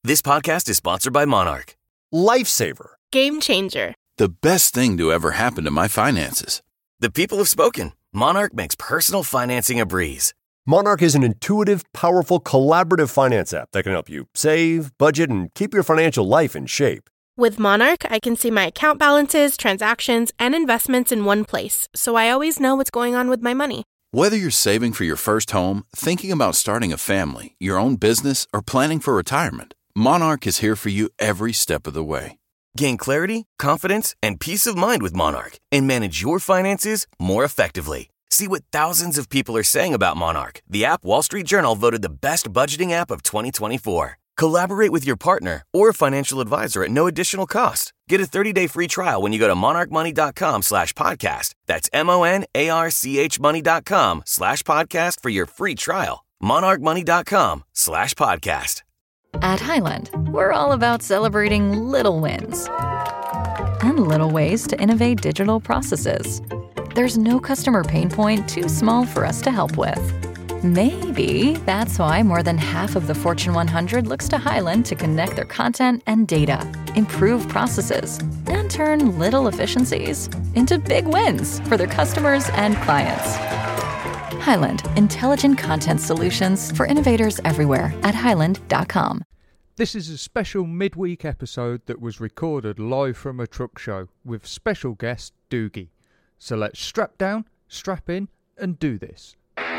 This podcast is sponsored by Monarch. Lifesaver. Game changer. The best thing to ever happen to my finances. The people have spoken. Monarch makes personal financing a breeze. Monarch is an intuitive, powerful, collaborative finance app that can help you save, budget, and keep your financial life in shape. With Monarch, I can see my account balances, transactions, and investments in one place, so I always know what's going on with my money. Whether you're saving for your first home, thinking about starting a family, your own business, or planning for retirement, Monarch is here for you every step of the way. Gain clarity, confidence, and peace of mind with Monarch and manage your finances more effectively. See what thousands of people are saying about Monarch, the app Wall Street Journal voted the best budgeting app of 2024. Collaborate with your partner or financial advisor at no additional cost. Get a 30-day free trial when you go to monarchmoney.com/podcast. That's MONARCH money.com/podcast for your free trial. monarchmoney.com/podcast. At Highland, we're all about celebrating little wins and little ways to innovate digital processes. There's no customer pain point too small for us to help with. Maybe that's why more than half of the Fortune 100 looks to Highland to connect their content and data, improve processes, and turn little efficiencies into big wins for their customers and clients. Highland, intelligent content solutions for innovators everywhere at highland.com. This is a special midweek episode that was recorded live from a truck show with special guest Doogie. So let's strap down, strap in, and do this.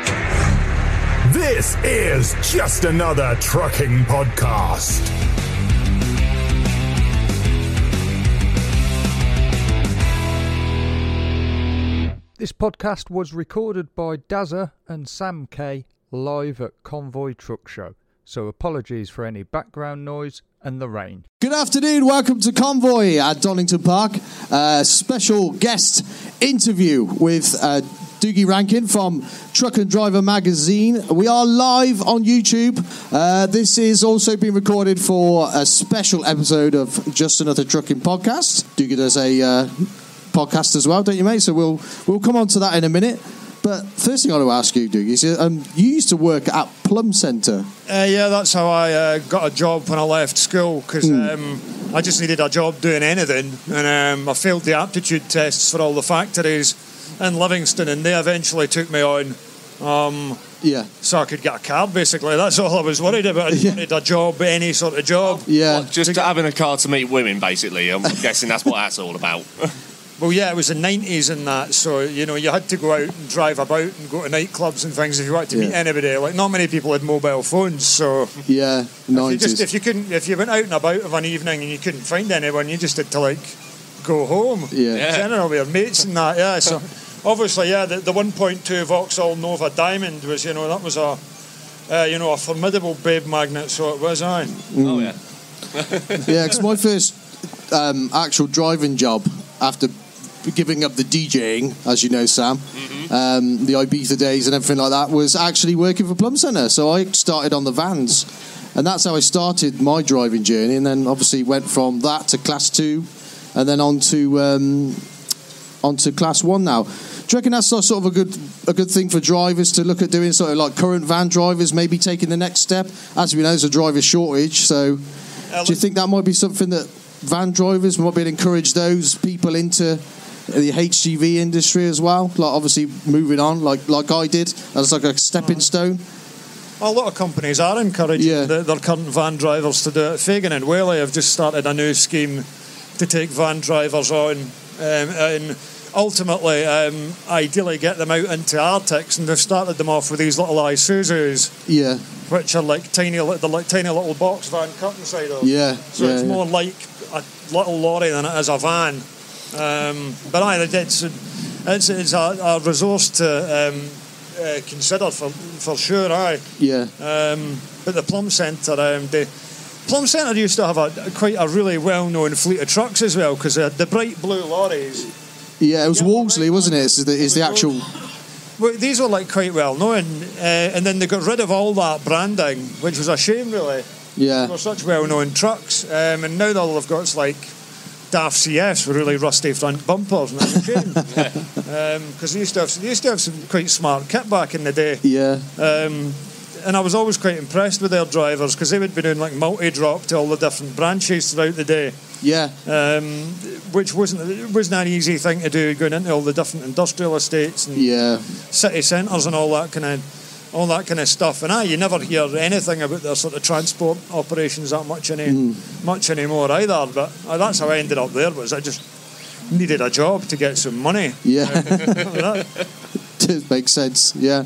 This is Just Another Trucking Podcast. This podcast was recorded by Dazza and Sam K live at Convoy Truck Show. So apologies for any background noise and the rain. Good afternoon, welcome to Convoy at Donington Park. Special guest interview with Doogie Rankin from Truck and Driver Magazine. We are live on YouTube. This is also being recorded for a special episode of Just Another Trucking Podcast. Doogie does a podcast as well, don't you, mate? So we'll come on to that in a minute. But first thing I want to ask you, Doogie, is you used to work at Plum Centre. Yeah, that's how I got a job when I left school, because I just needed a job doing anything, and I failed the aptitude tests for all the factories in Livingston, and they eventually took me on so I could get a car, basically. That's all I was worried about. I just wanted a job, any sort of job. Yeah. Well, just having a car to meet women, basically. I'm guessing that's what that's all about. Well, yeah, it was the 90s and that, so, you know, you had to go out and drive about and go to nightclubs and things if you wanted to meet anybody. Like, not many people had mobile phones, so... Yeah, 90s. If you went out and about of an evening and you couldn't find anyone, you just had to, like, go home. Yeah. Generally, with your mates and that, yeah, so... Obviously, yeah, the 1.2 Vauxhall Nova Diamond was, you know, that was a formidable babe magnet, so it was, aye. Oh, yeah. Yeah, because my first actual driving job after giving up the DJing, as you know, Sam, the Ibiza days and everything like that, was actually working for Plum Centre. So I started on the vans, and that's how I started my driving journey, and then obviously went from that to Class 2 and then on to Class 1 now. Do you reckon that's sort of a good thing for drivers to look at doing, sort of like current van drivers maybe taking the next step? As we know, there's a driver shortage, so do you think that might be something that van drivers might be able to encourage those people into the HGV industry as well, like obviously moving on like I did as like a stepping stone? A lot of companies are encouraging their current van drivers to do it. Fagan and Whaley have just started a new scheme to take van drivers on and ultimately ideally get them out into Arctics, and they've started them off with these little Isuzus, which are like tiny little box van cut inside of. So it's more like a little lorry than it is a van. But it's a resource to consider for sure. But the Plum Centre, Plum Centre used to have quite a really well-known fleet of trucks as well, because the bright blue lorries. Yeah, it was Wolseley, wasn't it? Is the actual. Well, these were like quite well known, and then they got rid of all that branding, which was a shame, really. Yeah, they were such well-known trucks, and now all they've got is like DAF CFs with really rusty front bumpers, and that's a shame. Because they used to have some quite smart kit back in the day. and I was always quite impressed with their drivers because they would be doing like multi-drop to all the different branches throughout the day. Yeah. Which wasn't an easy thing to do, going into all the different industrial estates and city centres and all that kind of stuff. And you never hear anything about their sort of transport operations that much anymore either. But that's how I ended up there. Was I just needed a job to get some money? Yeah. It makes sense. Yeah.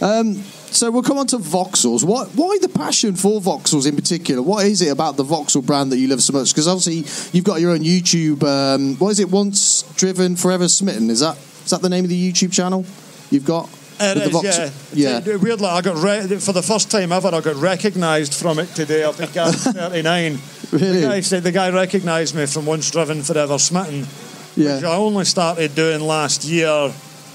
So we'll come on to Vauxhalls. Why the passion for Vauxhalls in particular? What is it about the Vauxhall brand that you love so much? Because obviously you've got your own YouTube. What is it? Once Driven, Forever Smitten. Is that the name of the YouTube channel you've got? It is, yeah. Weirdly, I got for the first time ever, I got recognised from it today. I think I'm 39. Really? The guy recognised me from Once Driven, Forever Smitten. Yeah. Which I only started doing last year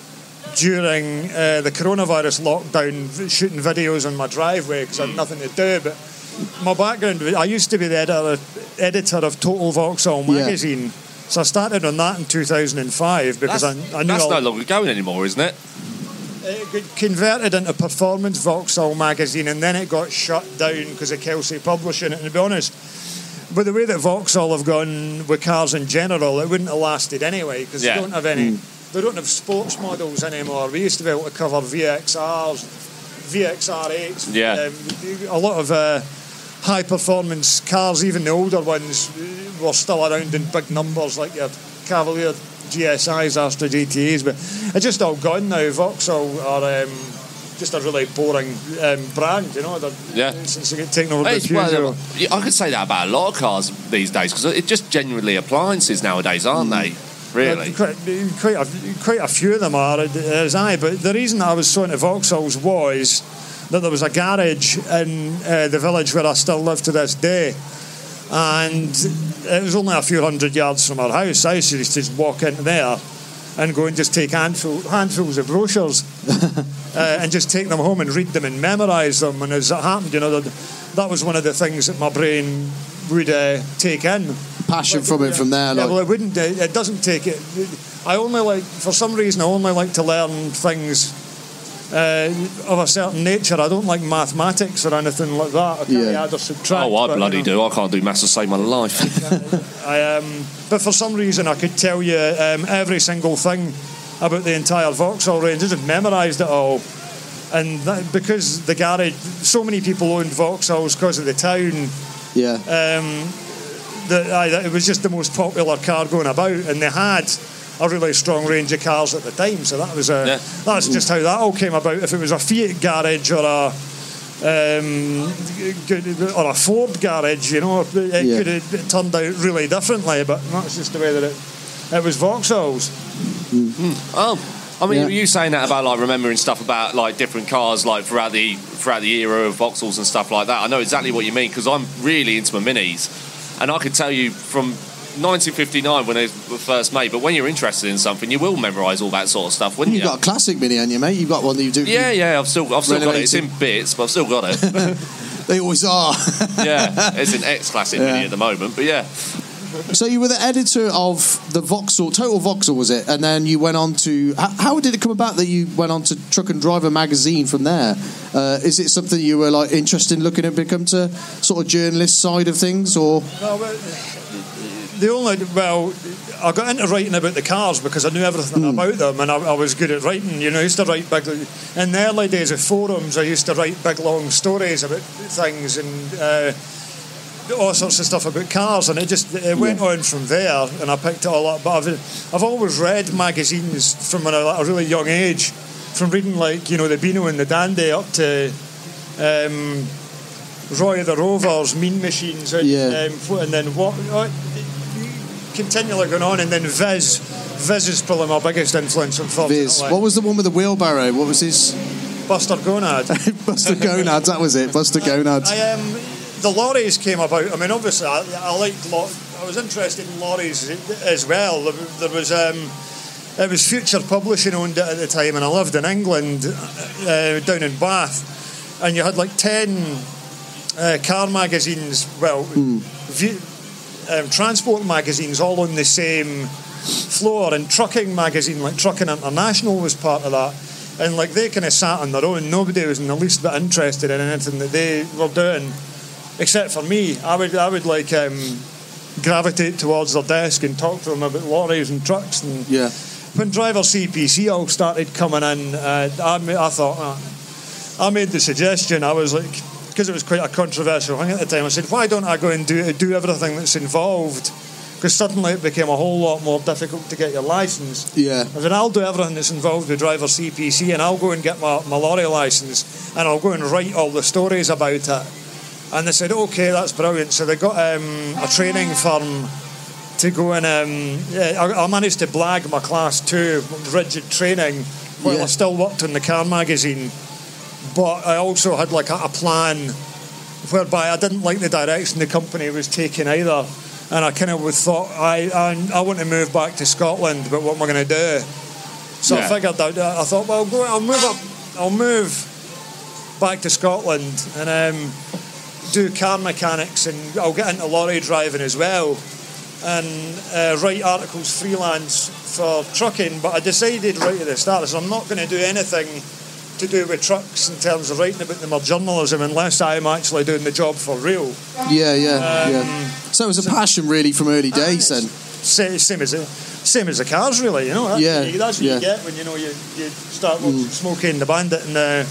during the coronavirus lockdown, shooting videos on my driveway because I had nothing to do. But my background, I used to be the editor of Total Vauxhall magazine. So I started on that in 2005 because I knew that's no longer going anymore, isn't it? It got converted into Performance Vauxhall magazine, and then it got shut down because of Kelsey publishing it. And to be honest, with the way that Vauxhall have gone with cars in general, it wouldn't have lasted anyway because they don't have any. They don't have sports models anymore. We used to be able to cover VXRs, VXR8s. Yeah. A lot of high-performance cars, even the older ones, were still around in big numbers, like your Cavalier GSIs, Astra GTAs. But it's just all gone now. Vauxhall are just a really boring brand, you know. Since they get taken over by Peugeot. I could say that about a lot of cars these days because it's just genuinely appliances nowadays, aren't they? Really? Quite a few of them are, but the reason I was so into Vauxhalls was that there was a garage in the village where I still live to this day, and it was only a few hundred yards from our house. I used to just walk in there and go and just take handfuls of brochures and just take them home and read them and memorise them. And as it happened, that was one of the things that my brain would take in. Passion from it from there. Yeah, well, it wouldn't. It doesn't take it. For some reason, I only like to learn things of a certain nature. I don't like mathematics or anything like that. I can't add or subtract. Oh, I bloody do. I can't do maths to save my life. But for some reason, I could tell you every single thing about the entire Vauxhall range. I just memorised it all. And because the garage, so many people owned Vauxhalls because of the town. Yeah. It was just the most popular car going about, and they had a really strong range of cars at the time. So that was that's just how that all came about. If it was a Fiat garage or a Ford garage, it could have turned out really differently. But that's just the way that it was Vauxhalls. I mean, you saying that about like remembering stuff about like different cars like throughout the era of Vauxhalls and stuff like that. I know exactly what you mean because I'm really into my minis, and I could tell you from 1959 when they were first made. But when you're interested in something, you will memorise all that sort of stuff, wouldn't you? You've got a classic mini, haven't you, mate? You've got one that you do. Yeah. I've still got it. It's in bits, but I've still got it. They always are. Yeah, it's an ex-classic mini at the moment, but yeah. So you were the editor of the Vauxhall, Total Vauxhall, was it? And then you went on to... How did it come about that you went on to Truck and Driver magazine from there? Is it something you were like interested in looking at become to sort of journalist side of things, or...? I got into writing about the cars because I knew everything about them, and I was good at writing. I used to write big... In the early days of forums, I used to write big, long stories about things and... all sorts of stuff about cars, and it went on from there, and I picked it all up. But I've always read magazines from a really young age, from reading like the Beano and the Dandy up to Roy of the Rovers, Mean Machines, and then what continually going on, and then Viz is probably my biggest influence, unfortunately. Viz. What was the one with the wheelbarrow? What was his? Buster Gonad. Buster Gonad, that was it. Buster Gonad. The lorries came about. I mean, obviously, I liked. I was interested in lorries as well. There was it was Future Publishing owned it at the time, and I lived in England, down in Bath, and you had like 10 car magazines. Well, transport magazines all on the same floor, and trucking magazine like Trucking International was part of that. And like they kind of sat on their own. Nobody was in the least bit interested in anything that they were doing, except for me. I would like gravitate towards their desk and talk to them about lorries and trucks. And when driver CPC all started coming in, I thought, I made the suggestion. I was like, because it was quite a controversial thing at the time, I said, why don't I go and do everything that's involved? Because suddenly it became a whole lot more difficult to get your licence. Yeah. I said, I'll do everything that's involved with driver CPC, and I'll go and get my lorry licence, and I'll go and write all the stories about it. And they said, okay, that's brilliant. So they got a training firm to go and I managed to blag my Class 2 rigid training while I still worked in the car magazine. But I also had like a plan whereby I didn't like the direction the company was taking either. And I kind of thought, I want to move back to Scotland, but what am I going to do? So I figured out, I thought, well, I'll move back to Scotland and do car mechanics, and I'll get into lorry driving as well, and write articles freelance for trucking. But I decided right at the start, so I'm not going to do anything to do with trucks in terms of writing about them or journalism unless I'm actually doing the job for real. So it was a passion really from early days then. Same as the cars really, you know. That's what you get when you start smoking the Bandit and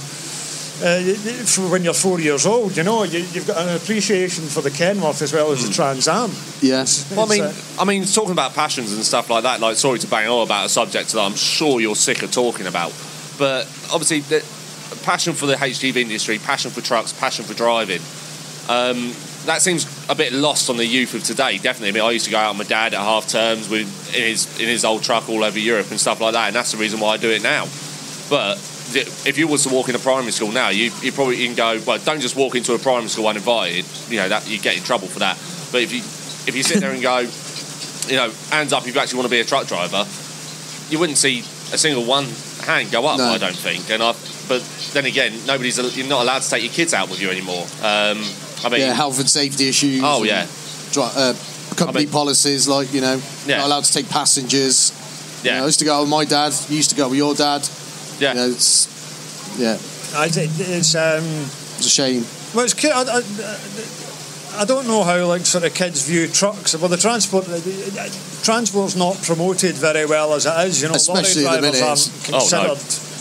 when you're 4 years old, you know, you've got an appreciation for the Kenworth as well as the Trans Am. Yes. Well, I mean, talking about passions and stuff like that, like, sorry to bang on about a subject that I'm sure you're sick of talking about, but obviously the passion for the HGV industry, passion for trucks, passion for driving, that seems a bit lost on the youth of today, definitely. I mean, I used to go out with my dad at half terms in his old truck all over Europe and stuff like that, and that's the reason why I do it now. But if you was to walk in a primary school now, you probably can go, well, don't just walk into a primary school uninvited, you know, that you get in trouble for that. But if you sit there and go, you know, hands up if you actually want to be a truck driver, you wouldn't see a single one hand go up, I don't think. But then again, you're not allowed to take your kids out with you anymore. I mean, health and safety issues. Oh yeah. Company policies, like, you know, not allowed to take passengers. Yeah. You know, I used to go with my dad. You used to go with your dad. Yeah. You know, it's a shame. Well, it's I don't know how like sort of kids view trucks. Well, the transport's not promoted very well as it is. You know, especially lorry drivers aren't considered.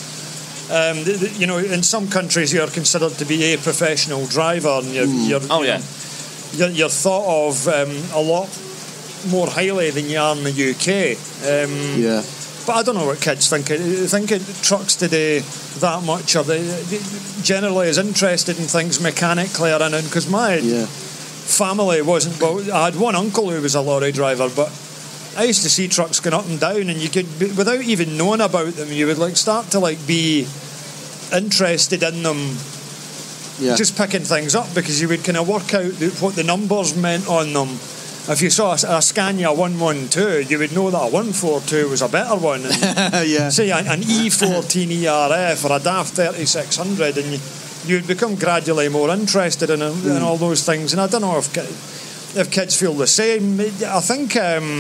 You know, in some countries you're considered to be a professional driver, and you're thought of a lot more highly than you are in the UK. But I don't know what kids think. I think trucks today that much are they generally as interested in things mechanically or anything, because my family wasn't. Well, I had one uncle who was a lorry driver, but I used to see trucks going up and down, and you could, without even knowing about them, you would like start to like be interested in them, just picking things up, because you would kind of work out what the numbers meant on them. If you saw a Scania 112, you would know that a 142 was a better one. And say an E14 ERF or a DAF 3600, and you would become gradually more interested in all those things. And I don't know if kids feel the same. I think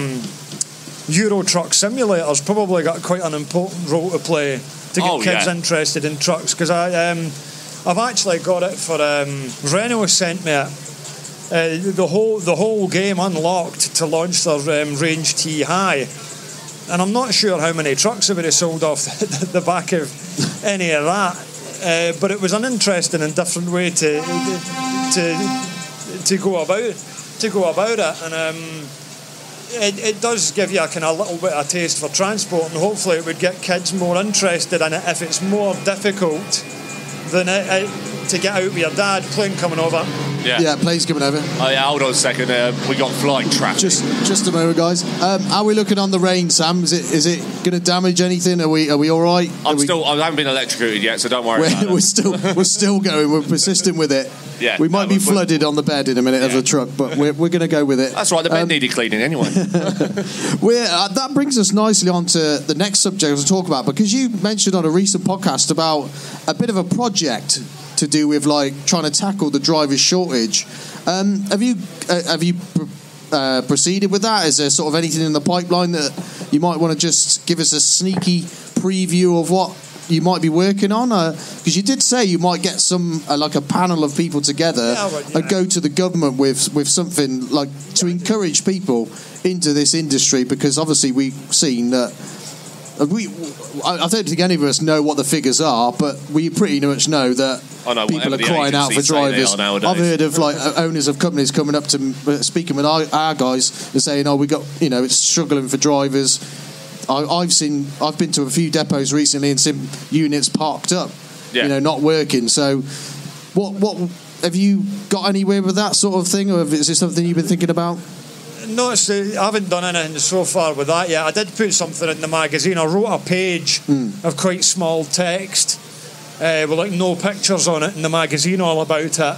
Euro Truck Simulator's probably got quite an important role to play to get kids interested in trucks, because I've actually got it for Renault sent me it. The whole game unlocked to launch their Range T High, and I'm not sure how many trucks have been sold off the back of any of that, but it was an interesting and different way to go about it, and it does give you a kind of little bit of taste for transport, and hopefully it would get kids more interested in it if it's more difficult than to get out with your dad. Plane coming over. Yeah, plane's coming over. Oh yeah, hold on a second. We got flying traffic. Just a moment, guys. How are we looking on the rain, Sam? Is it going to damage anything? Are we all right? I haven't been electrocuted yet, so don't worry about it. We're still going. We're persisting with it. Yeah, we might be flooded on the bed in a minute of the truck, but we're going to go with it. That's right. The bed needed cleaning anyway. That brings us nicely on to the next subject to talk about, because you mentioned on a recent podcast about a bit of a project to do with like trying to tackle the driver shortage. Have you proceeded with that? Is there sort of anything in the pipeline that you might want to just give us a sneaky preview of what you might be working on? Because you did say you might get some like a panel of people together and go to the government with something like to encourage people into this industry, because obviously we've seen that. I don't think any of us know what the figures are, but we pretty much know that people are crying out for drivers. I've heard of like owners of companies coming up to speaking with our guys and saying, "Oh, we got it's struggling for drivers." I've been to a few depots recently and seen units parked up, not working. So, what have you got anywhere with that sort of thing, or is it something you've been thinking about? No, I haven't done anything so far with that yet. I did put something in the magazine. I wrote a page of quite small text with like no pictures on it in the magazine all about it.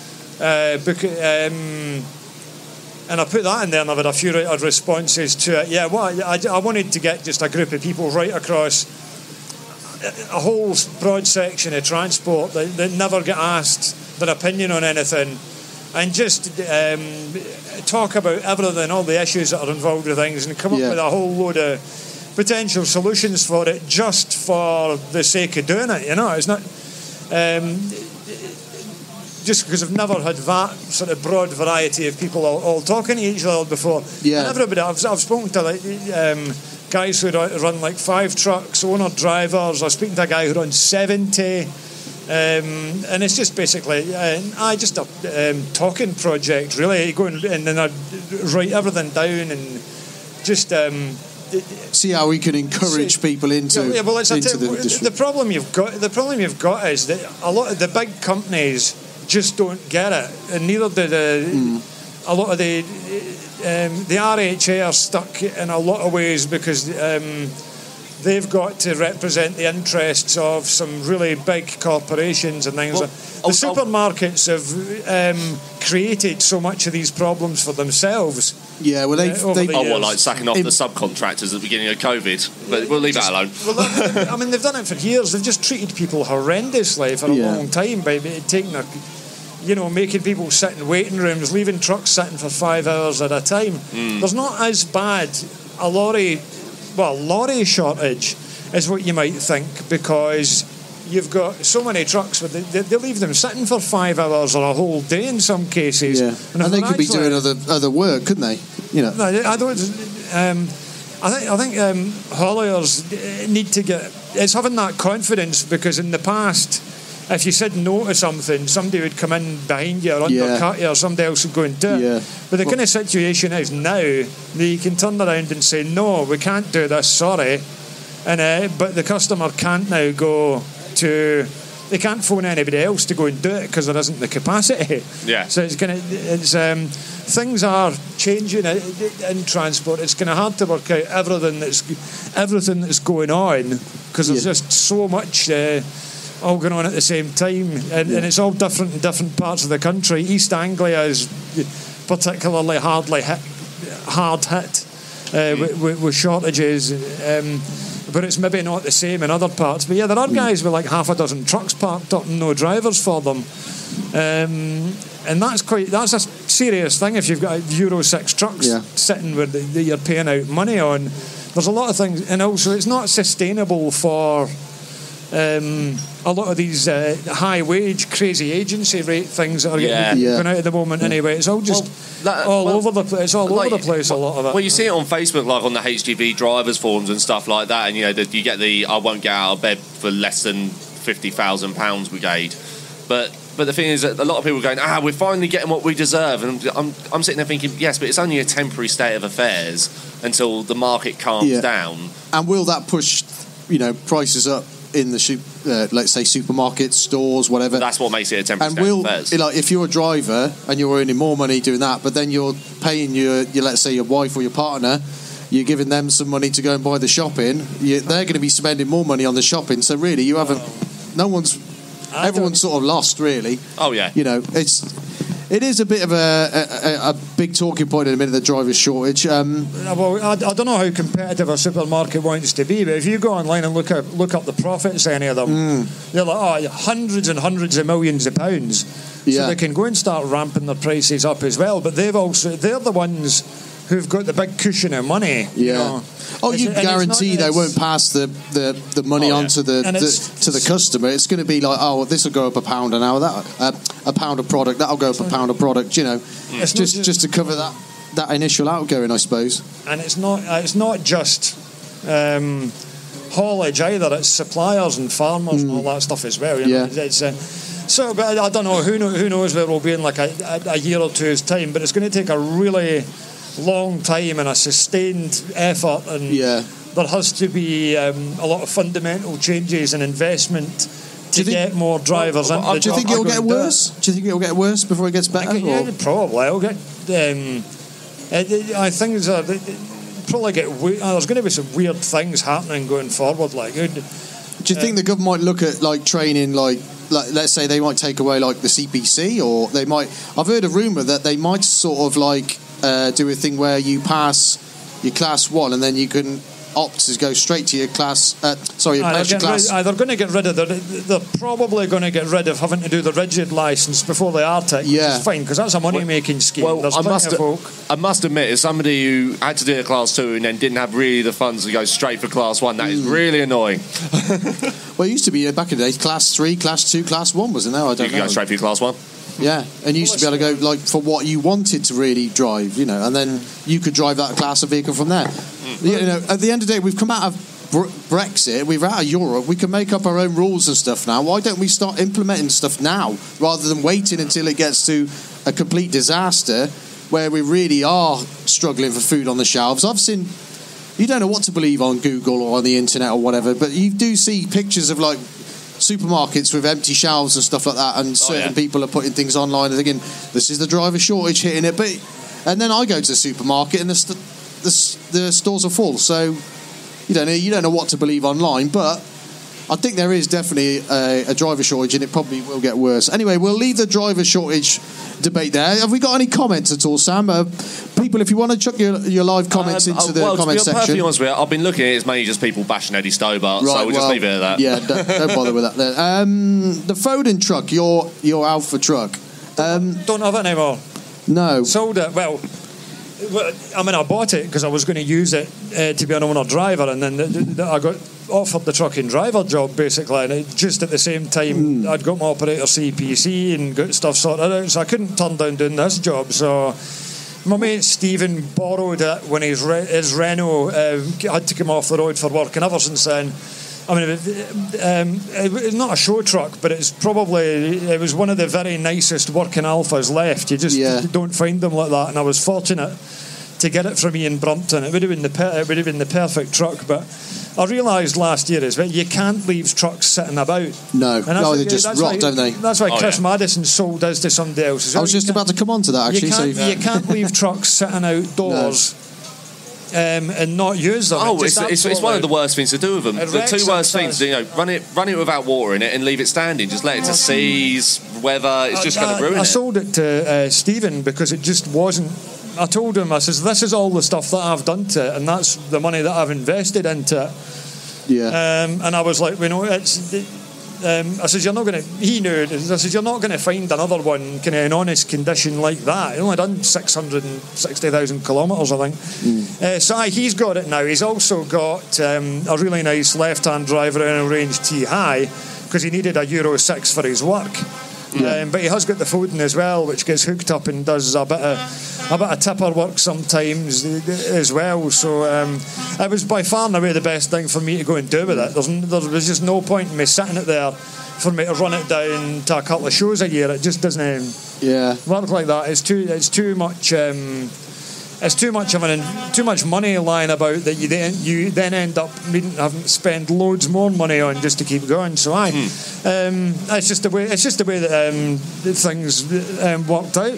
And I put that in there and I've had a few responses to it. Yeah, I wanted to get just a group of people right across a whole broad section of transport that never get asked their opinion on anything, and just talk about everything, all the issues that are involved with things, and come up with a whole load of potential solutions for it, just for the sake of doing it. It's not just because I've never had that sort of broad variety of people all talking to each other before. Yeah. And everybody, I've spoken to like guys who run like 5 trucks, owner drivers. I was speaking to a guy who runs 70. And it's just basically just a talking project, really. Going and then I write everything down and just see how we can encourage people into the industry. The problem you've got is that a lot of the big companies just don't get it, and neither do a lot of the RHA are stuck in a lot of ways because they've got to represent the interests of some really big corporations and things. The supermarkets have created so much of these problems for themselves. Yeah, well, like sacking off the subcontractors at the beginning of COVID. But we'll leave that alone. Well, I mean, they've done it for years. They've just treated people horrendously for a long time by taking making people sit in waiting rooms, leaving trucks sitting for 5 hours at a time. There's not as bad a lorry shortage is what you might think, because you've got so many trucks, but they leave them sitting for 5 hours or a whole day in some cases. Yeah. And they could be doing other work, couldn't they? No, I don't. I think hauliers need to get. It's having that confidence, because in the past, if you said no to something, somebody would come in behind you or undercut you, or somebody else would go and do it. Yeah. But the kind of situation is now that you can turn around and say, no, we can't do this, sorry. And but the customer can't now go to... They can't phone anybody else to go and do it because there isn't the capacity. Yeah. So things are changing in transport. It's kind of hard to work out everything that's going on, because there's just so much... all going on at the same time, and it's all different in different parts of the country. East Anglia is particularly hard hit with shortages, but it's maybe not the same in other parts. But yeah, there are guys with like half a dozen trucks parked up and no drivers for them, and that's a serious thing. If you've got Euro 6 trucks sitting where you're paying out money on, there's a lot of things, and also it's not sustainable for a lot of these high wage, crazy agency rate things that are getting going out at the moment. Anyway, it's all just over the place. It's all over the place. A lot of it. Well, you see it on Facebook, like on the HGV drivers forums and stuff like that, and you get the "I won't get out of bed for less than £50,000 brigade." But the thing is that a lot of people are going, we're finally getting what we deserve, and I'm sitting there thinking, yes, but it's only a temporary state of affairs until the market calms down. And will that push, prices up in the let's say supermarkets, stores, whatever? That's what makes it a temporary state of affairs. Like, if you're a driver and you're earning more money doing that, but then you're paying your let's say your wife or your partner, you're giving them some money to go and buy the shopping, they're going to be spending more money on the shopping. So really, you haven't. Everyone's sort of lost, really. Oh yeah. It is a bit of a big talking point in a minute, the driver shortage. Well, I don't know how competitive a supermarket wants to be, but if you go online and look up the profits of any of them, they're like hundreds and hundreds of millions of pounds. So they can go and start ramping their prices up as well. But they're the ones who've got the big cushion of money. Yeah. You know. Oh, you guarantee they won't pass the money on to the customer. It's going to be like, oh, this will go up £1 an hour. That a pound of product that'll go up £1 of product. You know, it's just to cover that initial outgoing, I suppose. And it's not just haulage either. It's suppliers and farmers and all that stuff as well. You know? So, but I don't know. Who knows where we'll be in like a year or two's time? But it's going to take a really long time and a sustained effort, and there has to be a lot of fundamental changes and investment to get more drivers into the job. Do you think it'll get worse? Do you think it'll get worse before it gets better? Yeah, probably. It'll get. I think probably get. There's going to be some weird things happening going forward. Like, do you think the government might look at like training, like let's say they might take away like the CPC, or they might? I've heard a rumor that they might sort of like do a thing where you pass your class 1 and then you can opt to go straight to your class. Your class. They're going to get rid of. They're probably going to get rid of having to do the rigid license before the Arctic. Which is fine because that's a money-making scheme. Well, I must admit, as somebody who had to do a class 2 and then didn't have really the funds to go straight for class 1, that is really annoying. Well, it used to be back in the day, class 3, class 2, class 1, wasn't there? I don't know. You could go straight for your class 1. Yeah, and you used to be able to go like for what you wanted to really drive, you know, and then you could drive that class of vehicle from there. You know, at the end of the day, we've come out of Brexit, we're out of Europe, we can make up our own rules and stuff now. Why don't we start implementing stuff now rather than waiting until it gets to a complete disaster where we really are struggling for food on the shelves? I've seen, you don't know what to believe on Google or on the internet or whatever, but you do see pictures of like supermarkets with empty shelves and stuff like that, and certain people are putting things online and thinking this is the driver shortage hitting it, and then I go to the supermarket and the stores are full, so you don't know what to believe online. But I think there is definitely a driver shortage, and it probably will get worse. Anyway, we'll leave the driver shortage debate there. Have we got any comments at all, Sam? People, if you want to chuck your live comments into the comment section. To be perfectly honest with you, I've been looking at it, it's mainly just people bashing Eddie Stobart, so we'll just leave it at that. Yeah, don't bother with that then. The Foden truck, your Alpha truck. Don't have it anymore. No. Sold it. Well, I mean, I bought it because I was going to use it to be an owner driver, and then I got offered the trucking driver job basically, and just at the same time I'd got my operator CPC and got stuff sorted out, so I couldn't turn down doing this job. So my mate Stephen borrowed it when his Renault had to come off the road for work, and ever since then, I mean, it's not a show truck, but it was one of the very nicest working Alphas left. You just don't find them like that, and I was fortunate to get it from Ian Brumpton. It would have been the perfect truck, but I realised last year is that you can't leave trucks sitting about. No, they just rot, don't they? That's why Chris Madison sold us to somebody else. I was just about to come on to that actually. You can't leave trucks sitting outdoors. No. And not use them. Oh, it's one of the worst things to do with them. The two worst things, run it without water in it and leave it standing. Just let it to seize, weather. It's just going to ruin it. I sold it to Stephen because it just wasn't. I told him, I says, this is all the stuff that I've done to it, and that's the money that I've invested into it. Yeah. And I was like, it's. I says, you're not going to. He knew. I says, you're not going to find another one kind of in honest condition like that. He only done 660,000 kilometres, I think. So he's got it now. He's also got a really nice left-hand driver in a Range T High because he needed a Euro 6 for his work. Yeah. But he has got the Foden as well, which gets hooked up and does a bit of tipper work sometimes as well. So it was by far and away the best thing for me to go and do with it. There was just no point in me sitting it there for me to run it down to a couple of shows a year. It just doesn't work like that. It's too much. It's too much money lying about that you then end up having to spend loads more money on just to keep going. So it's just the way that things worked out.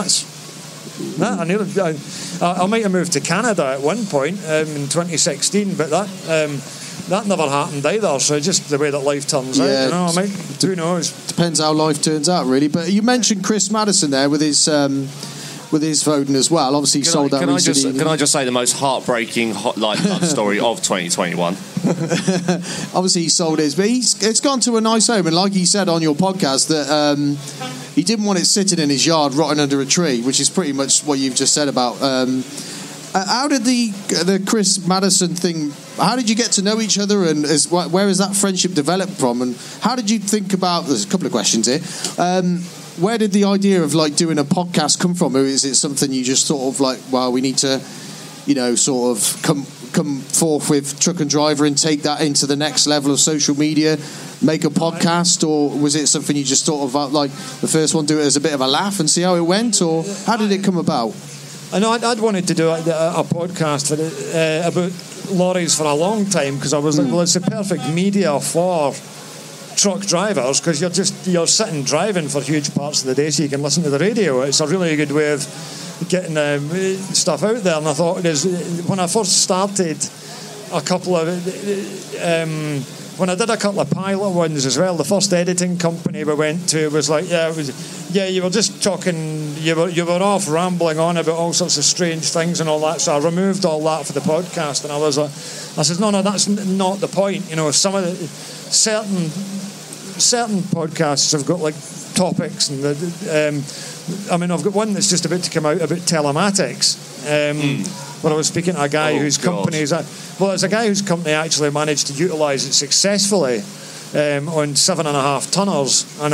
That's that. I might have moved to Canada at one point in 2016, but that never happened either. So just the way that life turns out. Who knows? Depends how life turns out, really. But you mentioned Chris Madison there with his Foden as well. Obviously, he sold out recently. Can I just say the most heartbreaking love story of 2021? Obviously, he sold his, but it's gone to a nice home. And like he said on your podcast, that he didn't want it sitting in his yard, rotting under a tree, which is pretty much what you've just said about How did the Chris Madison thing? How did you get to know each other, and where is that friendship developed from? And how did you think about? There's a couple of questions here. Where did the idea of like doing a podcast come from? Or is it something you just sort of like, well, we need to, sort of come forth with Truck and Driver and take that into the next level of social media, make a podcast, or was it something you just sort of like the first one, do it as a bit of a laugh and see how it went, or how did it come about? I know I'd wanted to do a podcast about lorries for a long time, because I was like, well, it's the perfect media for truck drivers, because you're sitting driving for huge parts of the day, so you can listen to the radio. It's a really good way of getting stuff out there. And I thought, when I first started when I did a couple of pilot ones as well, the first editing company we went to was like, you were just talking, you were off rambling on about all sorts of strange things and all that, so I removed all that for the podcast, and I said, no, that's not the point. Some of the certain podcasts have got like topics, and I've got one that's just about to come out about telematics, where I was speaking to a guy whose company is it's a guy whose company actually managed to utilise it successfully on 7.5 tonners, and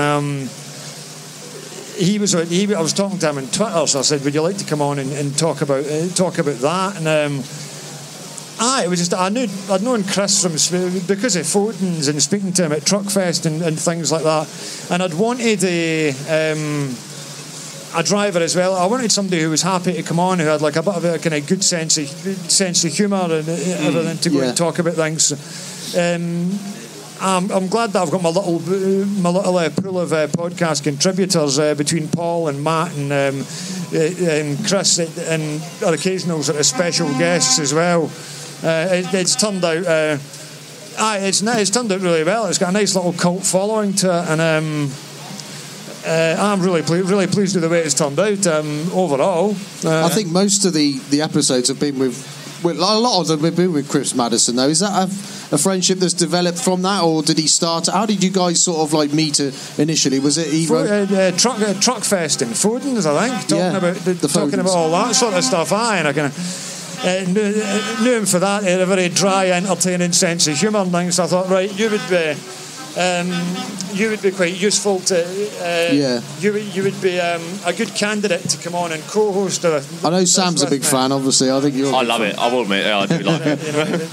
I was talking to him on Twitter, so I said, would you like to come on and talk about that? And it was just, I'd known Chris because of Foden's and speaking to him at Truckfest and things like that, and I'd wanted a driver as well. I wanted somebody who was happy to come on, who had like a bit of a kind of good sense of humour and everything to go and talk about things. I'm glad that I've got my little pool of podcast contributors between Paul and Matt and Chris and our occasional sort of special guests as well. It's turned out it's turned out really well. It's got a nice little cult following to it, and I'm really pleased with the way it's turned out overall. I think most of the episodes have been with a lot of them have been with Chris Madison, though. Is that a friendship that's developed from that, or did he start? How did you guys sort of like meet initially? Was it Truckfest in Foden's, I think, talking about all that sort of stuff. And I kind of knew him for that. He had a very dry, entertaining sense of humour and things. So I thought, right, you would be quite useful to. You would be a good candidate to come on and co-host. I know Sam's a big fan. Obviously, I think you're. I love it. I will admit, I do like it.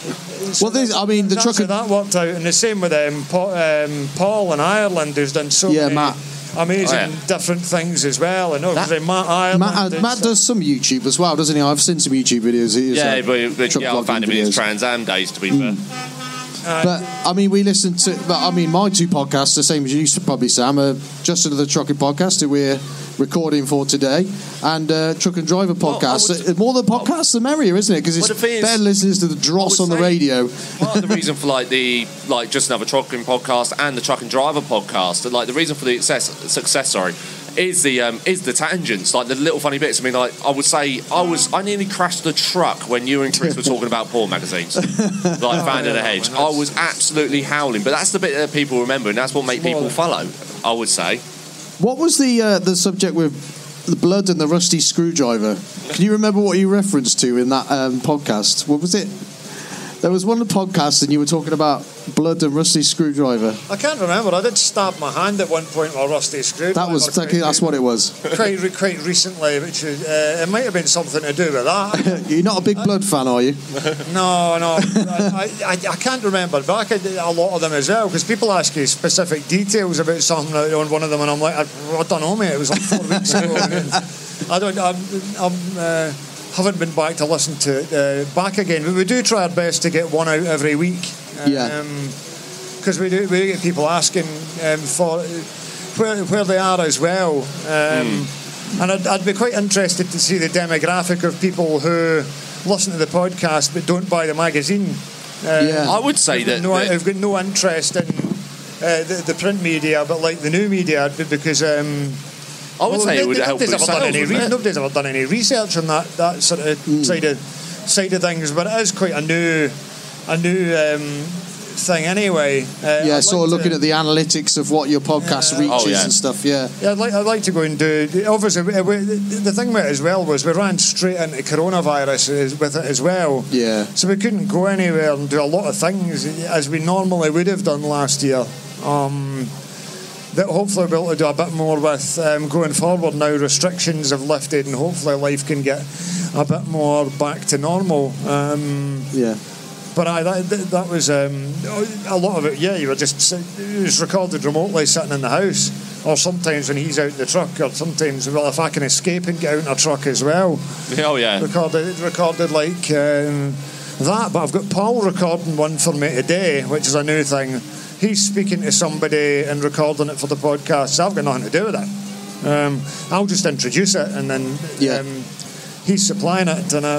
The truck that worked out, and the same with Paul in Ireland, who's done so many Matt. amazing different things as well. I know Matt Ireland. Matt does some YouTube as well, doesn't he? I've seen some YouTube videos. I found him in his Trans Am days, to be fair. But we listen to. My two podcasts, the same as you probably, Sam, are just another trucking podcast that we're recording for today, and Truck and Driver podcast. More the podcasts, the merrier, isn't it? Because it's better listeners to the dross on the radio. Part of the reason for just another trucking podcast and the Truck and Driver podcast, the reason for the success, is the tangents, like the little funny bits. I would say I nearly crashed the truck when you and Chris were talking about porn magazines, Found in a Hedge. I was absolutely howling, but that's the bit that people remember, and that's what makes people follow, I would say. What was the subject with the blood and the rusty screwdriver? Can you remember what you referenced to in that podcast? What was it? There was one podcast and you were talking about blood and rusty screwdriver. I can't remember. I did stab my hand at one point with a rusty screwdriver. That's what it was. Quite recently, which it might have been something to do with that. You're not a big blood fan, are you? No. I can't remember back at a lot of them as well, because people ask you specific details about something on one of them, and I'm like, I don't know, mate. It was like 4 weeks ago. Haven't been back to listen to it back again, but we do try our best to get one out every week. Because we get people asking for where they are as well, and I'd be quite interested to see the demographic of people who listen to the podcast but don't buy the magazine. I would say that I've got no interest in the print media, but like the new media, because. I would say it would help with sales. Nobody's ever done any research on that sort of side of things, but it is quite a new thing anyway. Sort of looking at the analytics of what your podcast reaches and stuff. Yeah, I'd like to go and do. Obviously, the thing with it as well was we ran straight into coronavirus with it as well. Yeah. So we couldn't go anywhere and do a lot of things as we normally would have done last year. That hopefully we'll be able to do a bit more with going forward now. Restrictions have lifted and hopefully life can get a bit more back to normal. But that was a lot of it. Yeah, you were just it was recorded remotely sitting in the house, or sometimes when he's out in the truck, or sometimes if I can escape and get out in a truck as well. Oh yeah. Recorded like that. But I've got Paul recording one for me today, which is a new thing. He's speaking to somebody and recording it for the podcast. So I've got nothing to do with it. I'll just introduce it, and then he's supplying it, and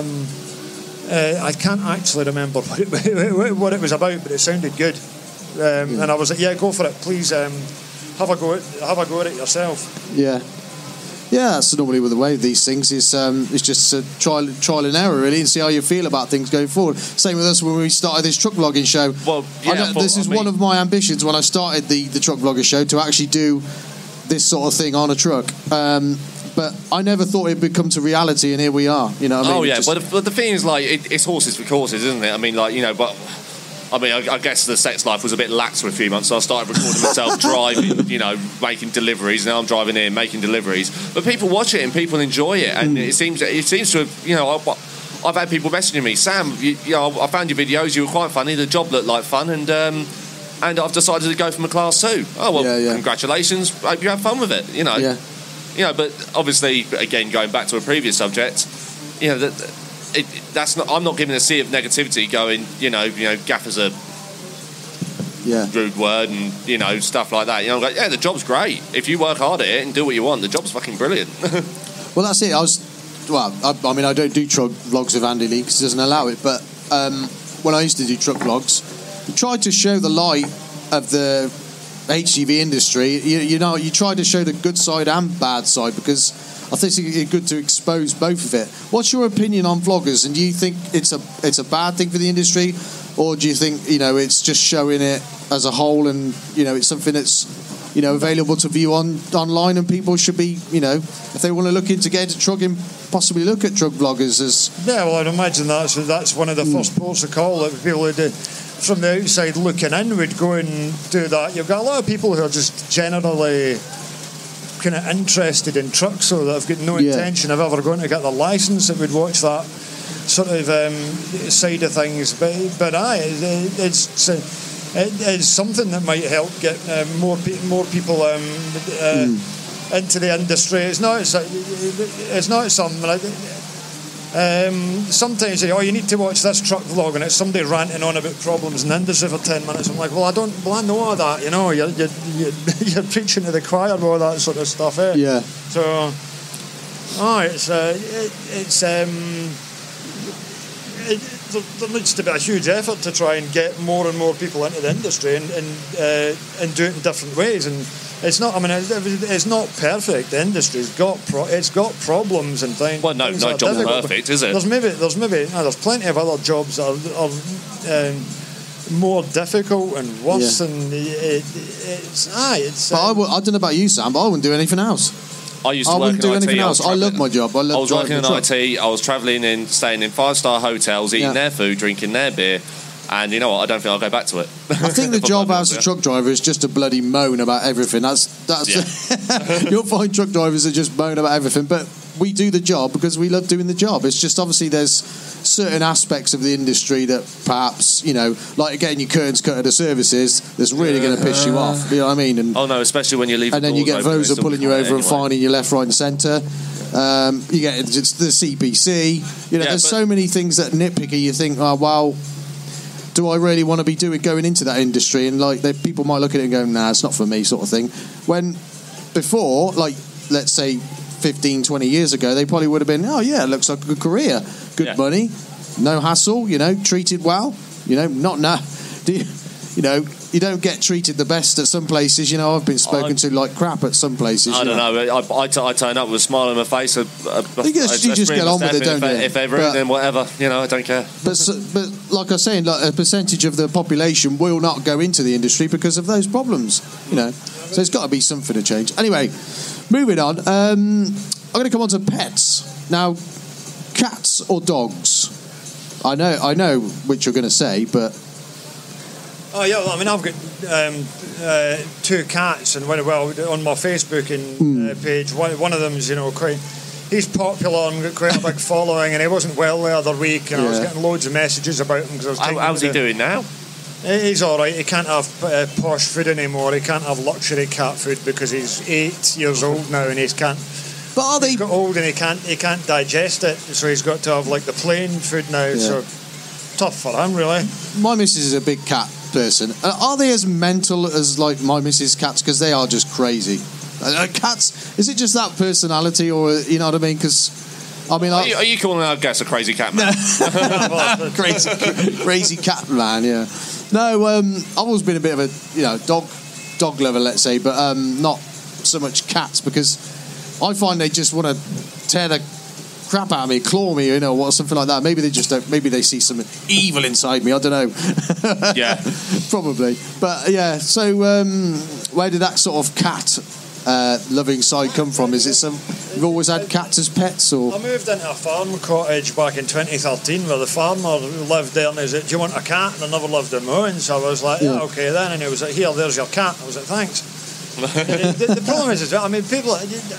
I can't actually remember what it was about, but it sounded good. And I was like, yeah, go for it, please. Have a go at it yourself. Yeah, that's normally with the way of these things is it's just a trial and error really, and see how you feel about things going forward. Same with us when we started this truck vlogging show. Well, yeah, this is one of my ambitions when I started the truck vlogger show, to actually do this sort of thing on a truck. But I never thought it'd become to reality, and here we are. You know what I mean? Oh yeah, but the thing is, like, it's horses for courses, isn't it? I mean, like, you know, but I mean, I guess the sex life was a bit lax for a few months, so I started recording myself driving, you know, making deliveries. Now I'm driving in, making deliveries. But people watch it and people enjoy it, and it seems to have, you know, I've had people messaging me, Sam, you know, I found your videos, you were quite funny, the job looked like fun, and I've decided to go from a Class 2. Oh well, congratulations, hope you have fun with it, you know. Yeah. You know, but obviously, again, going back to a previous subject, you know, that's not. I'm not giving a sea of negativity. Going, you know, gaffer's a rude word, and you know, stuff like that. You know, like, yeah, the job's great if you work hard at it and do what you want. The job's fucking brilliant. Well, that's it. I mean, I don't do truck vlogs with Andy Lee because he doesn't allow it. But when I used to do truck vlogs, we tried to show the light of the HGV industry. You know, you try to show the good side and bad side, because I think it's good to expose both of it. What's your opinion on vloggers, and do you think it's a bad thing for the industry, or do you think, you know, it's just showing it as a whole, and you know, it's something that's, you know, available to view online, and people should be, you know, if they want to look into getting trucking, possibly look at truck vloggers as... Yeah, well, I'd imagine that's one of the first ports of call that people would do. From the outside looking in would go and do that. You've got a lot of people who are just generally kind of interested in trucks, so that have got no intention of ever going to get their licence, that would watch that sort of side of things. But it's something that might help get more people into the industry. It's not something like... sometimes they say, you need to watch this truck vlog, and it's somebody ranting on about problems in the industry for 10 minutes. I'm like, well, I know all that, you know. You're preaching to the choir with all that sort of stuff, eh? Yeah. So, there needs to be a huge effort to try and get more and more people into the industry and do it in different ways. And it's not. I mean, it's not perfect. The industry's got problems and things. Well, no job's perfect, is it? There's plenty of other jobs that are more difficult and worse. Yeah. And But I don't know about you, Sam, but I wouldn't do anything else. I used to work in IT. I love my job. I was working in IT. I was travelling in, staying in 5-star hotels, eating their food, drinking their beer. And you know what? I don't think I'll go back to it. I think the job as a truck driver is just a bloody moan about everything. That's You'll find truck drivers that just moan about everything, but we do the job because we love doing the job. It's just obviously there's certain aspects of the industry that perhaps, you know, like getting your curtains cut at the services, that's really going to piss you off. You know what I mean? And, especially when you leave. And then you get those that are pulling you over and fining you left, right, and centre. You get the CPC. You know, there's so many things that nitpicky. You think, oh well, do I really want to be going into that industry? And like, people might look at it and go, nah, it's not for me, sort of thing. When before, like, let's say 15, 20 years ago, they probably would have been, oh yeah, it looks like a good career, good money, no hassle, you know, treated well, you know, you know, you don't get treated the best at some places. You know, I've been spoken to like crap at some places. I don't know. I turn up with a smile on my face. You just get on with it, don't you? If they're rude, then whatever. You know, I don't care. But like I was saying, like a percentage of the population will not go into the industry because of those problems. You know, so there's got to be something to change. Anyway, moving on. I'm going to come on to pets now. Cats or dogs? I know which you're going to say, but. Oh yeah, well, I mean I've got 2 cats, and on my Facebook page, one of them's he's popular and got quite a big following, and he wasn't well the other week, and I was getting loads of messages about him because I was. How's he doing now? He's all right. He can't have posh food anymore. He can't have luxury cat food because he's 8 years old now, and he can't. But are they? He's got old and he can't digest it, so he's got to have like the plain food now. Yeah. So tough for him, really. My missus is a big cat person. Are they as mental as like my missus' cats? Because they are just crazy. Cats, is it just that personality, or you know what I mean? Because I mean, are you calling our guest a crazy cat man? crazy cat man, yeah. No, I've always been a bit of a dog lover, let's say, but not so much cats, because I find they just want to tear the crap out of me, claw me, or something like that. Maybe they just don't. Maybe they see some evil inside me. I don't know. Yeah, probably. But yeah. So where did that sort of cat loving side come from? Is it you've always had cats as pets, or? I moved into a farm cottage back in 2013 where the farmer lived there, and he said, "Do you want a cat?" And I never lived in mine, so I was like, "Yeah, okay then." And he was like, "Here, there's your cat." I was like, "Thanks." the problem is, I mean, people.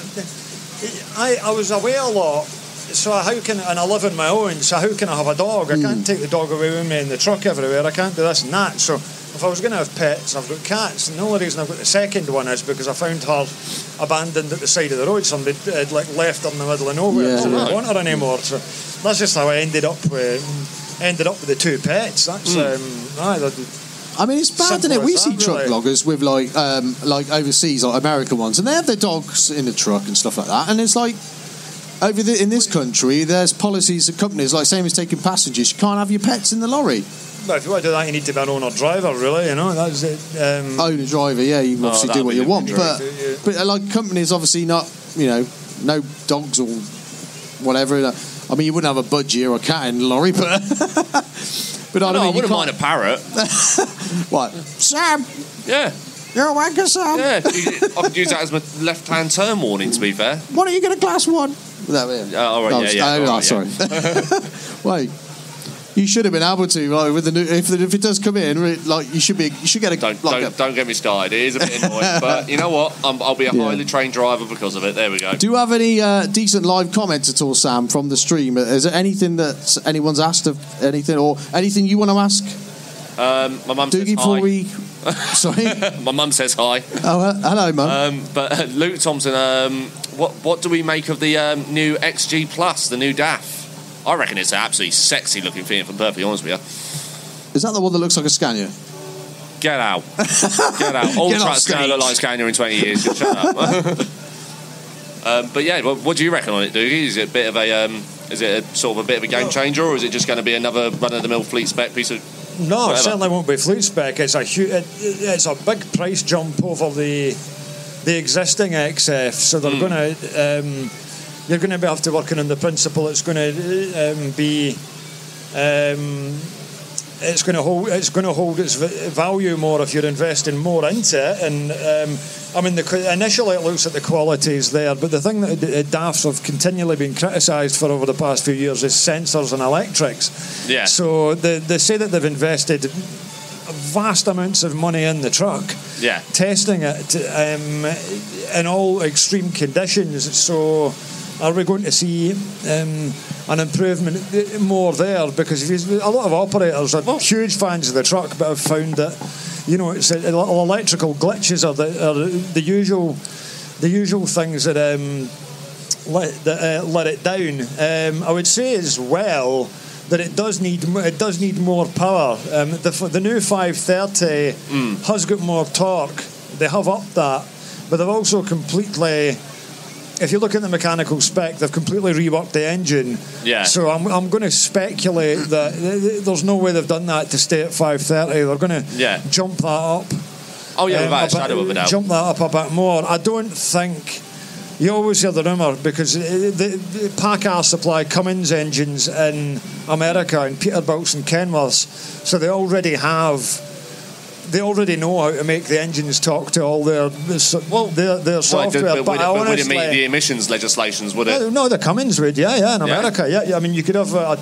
I was away a lot, so and I live on my own. So how can I have a dog? I can't take the dog away with me in the truck everywhere. I can't do this and that. So if I was going to have pets, I've got cats. And the only reason I've got the second one is because I found her abandoned at the side of the road. Somebody had left her in the middle of nowhere. So I don't want her anymore. So that's just how I ended up with the 2 pets. That's I mean, it's bad, isn't it? We see truck loggers with like overseas, like American ones, and they have their dogs in the truck and stuff like that. And it's like in this country, there's policies of companies like same as taking passengers. You can't have your pets in the lorry. But if you want to do that, you need to be an owner driver, really. That's it. Owner driver, yeah. You can obviously do what you want, but like companies, obviously not. No dogs or whatever. I mean, you wouldn't have a budgie or a cat in the lorry, but. But I wouldn't mind a parrot. What? Sam? Yeah. You're a wanker, Sam? Yeah. I could use that as my left-hand turn warning, to be fair. Why don't you get a glass one? All right, sorry. Wait. You should have been able to, like, with the new. If it does come in, like, you should get a. Don't get me started. It is a bit annoying, but you know what? I'll be a highly trained driver because of it. There we go. Do you have any decent live comments at all, Sam, from the stream? Is there anything that anyone's asked of anything, or anything you want to ask? My mum says hi. Sorry, my mum says hi. Oh, hello, mum. But Luke Thompson, what do we make of the new XG Plus, the new DAF? I reckon it's an absolutely sexy looking thing, if I'm perfectly honest with you. Is that the one that looks like a Scania? Get out. Get out. All trucks going to look like Scania in 20 years. Just shut up. But yeah, what do you reckon on it, Doogie? Is it a bit of a sort of a bit of a game changer, or is it just going to be another run-of-the-mill fleet spec piece of? No, whatever? It certainly won't be fleet spec. It's a big price jump over the existing XF. So they're going to. You're going to have to working on the principle. It's going to be. It's going to hold its value more if you're investing more into it. And I mean, initially it looks like the quality is there, but the thing that DAFs have continually been criticised for over the past few years is sensors and electrics. Yeah. So they say that they've invested vast amounts of money in the truck. Yeah. Testing it in all extreme conditions. So. Are we going to see an improvement more there? Because a lot of operators are huge fans of the truck, but have found that it's electrical glitches are the usual things that let it down. I would say as well that it does need more power. The new 530 has got more torque. They have upped that, but they've also completely if you look at the mechanical spec, they've completely reworked the engine. Yeah. So I'm going to speculate that there's no way they've done that to stay at 530. They're going to jump that up. Oh yeah, without a shadow of a doubt. Jump that up a bit more. I don't think. You always hear the rumour because the PACCAR supply Cummins engines in America and Peterbilt's and Kenworths, so they already know how to make the engines talk to all their software. But would it meet the emissions legislations? Would it? No, the Cummins would. Yeah, in America. Yeah. I mean, you could have a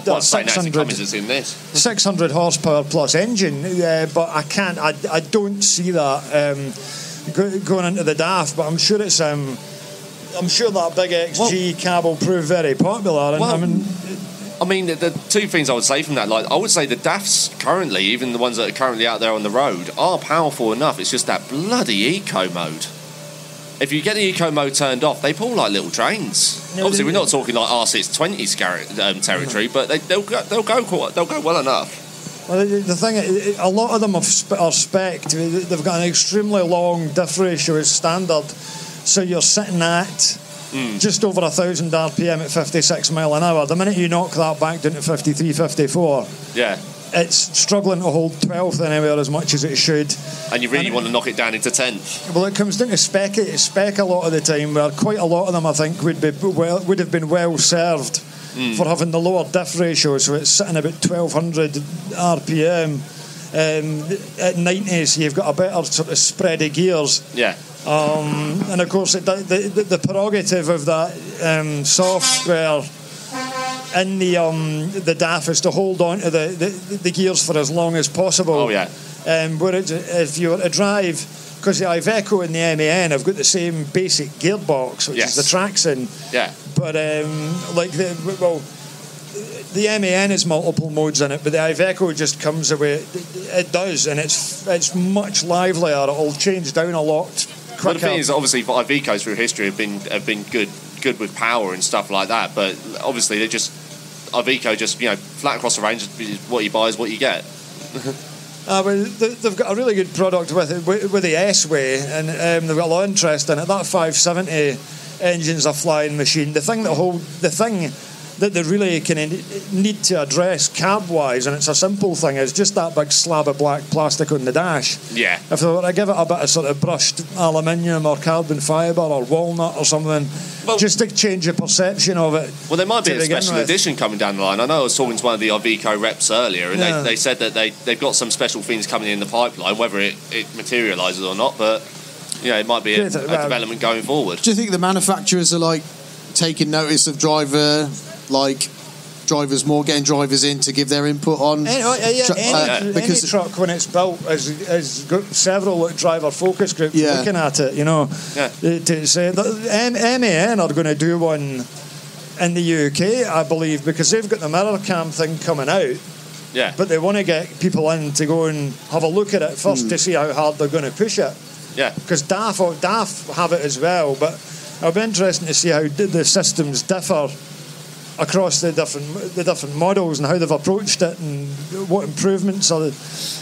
600 horsepower plus engine, but I don't see that going into the DAF. But I'm sure it's. I'm sure that big XG cab will prove very popular. And I mean, the two things I would say from that, like I would say the DAFs currently, even the ones that are currently out there on the road, are powerful enough. It's just that bloody eco mode. If you get the eco mode turned off, they pull like little trains. Obviously, we're not talking like R620 territory, but they'll go well enough. Well, the thing, a lot of them are spec'd. They've got an extremely long diff ratio as standard. So you're sitting at just over 1,000 RPM at 56 mile an hour. The minute you knock that back down to 53, 54, it's struggling to hold 12th anywhere as much as it should. And you really want to knock it down into 10th. Well, it comes down to spec a lot of the time, where quite a lot of them, I think, would have been well served for having the lower diff ratio. So it's sitting about 1,200 RPM. At 90s, you've got a better sort of spread of gears. Yeah. And of course, the prerogative of that software in the DAF is to hold on to the gears for as long as possible. Oh yeah. If you were to drive, because the Iveco and the MAN have got the same basic gearbox, which is the Traxxon. Yeah. But the MAN has multiple modes in it, but the Iveco just comes away. It does, and it's much livelier. It'll change down a lot quicker. Well, the thing is, obviously, Ivecos through history have been good with power and stuff like that. But obviously, Iveco just flat across the range. What you buy is what you get. They've got a really good product with the S-Way, and they've got a lot of interest in it. That 570 engine's a flying machine. The thing that they really need to address cab-wise, and it's a simple thing, is just that big slab of black plastic on the dash. Yeah. If they were to give it a bit of sort of brushed aluminium or carbon fibre or walnut or something, just to change your perception of it. Well, there might be a special edition coming down the line. I know I was talking to one of the Iveco reps earlier, and they said that they've got some special things coming in the pipeline, whether it materialises or not, but it might be a development going forward. Do you think the manufacturers are taking notice of drivers more, getting drivers in to give their input on any truck when it's built has got several driver focus groups looking at it, to say MAN are going to do one in the UK, I believe, because they've got the mirror cam thing coming out, but they want to get people in to go and have a look at it first to see how hard they're going to push it, because DAF have it as well, but it'll be interesting to see how the systems differ across the different models and how they've approached it and what improvements are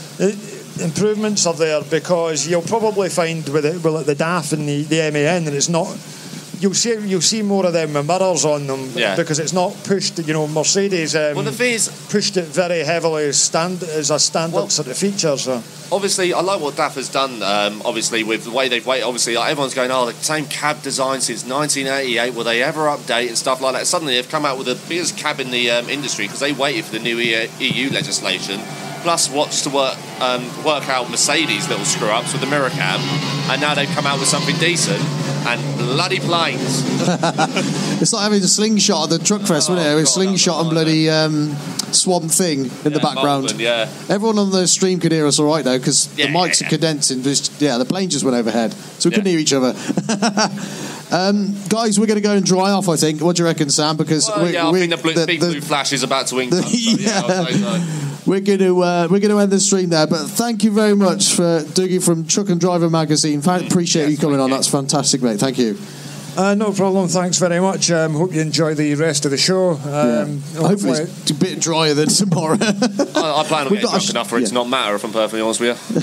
there, because you'll probably find with the DAF and the MAN that it's not. You'll see more of them with mirrors on them because it's not pushed. Mercedes the thing is, pushed it very heavily as a standard sort of feature. So. Obviously, I like what DAF has done. Obviously, with the way they've waited. Obviously, everyone's going, the same cab design since 1988. Will they ever update and stuff like that? Suddenly, they've come out with the biggest cab in the industry because they waited for the new EU legislation. Plus, watched to work out Mercedes' little screw ups with the mirror cam, and now they've come out with something decent. And bloody planes. It's like having a slingshot at the truck fest, wasn't it? With slingshot and bloody Swamp Thing in the background. Molten, Everyone on the stream could hear us all right though, because the mics are condensing. The plane just went overhead, so we couldn't hear each other. Guys, we're going to go and dry off, I think. What do you reckon, Sam? Because I think the big blue flash is about to income. We're going to end the stream there, but thank you very much for Dougie from Truck and Driver Magazine. Appreciate you coming on. That's fantastic, mate. Thank you. No problem. Thanks very much. Hope you enjoy the rest of the show. Hopefully it's a bit drier than tomorrow. I plan on getting drunk enough for it to not matter, if I'm perfectly honest with you.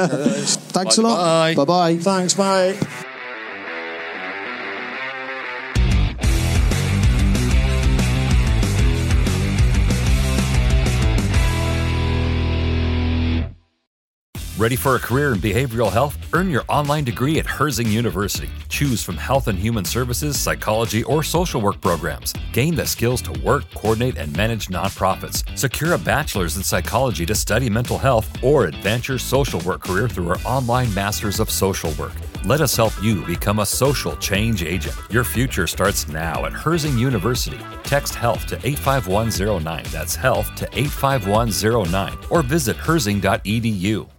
Thanks a lot. Bye. Thanks. Bye. Ready for a career in behavioral health? Earn your online degree at Herzing University. Choose from health and human services, psychology, or social work programs. Gain the skills to work, coordinate, and manage nonprofits. Secure a bachelor's in psychology to study mental health, or advance your social work career through our online Masters of Social Work. Let us help you become a social change agent. Your future starts now at Herzing University. Text HEALTH to 85109. That's HEALTH to 85109. Or visit herzing.edu.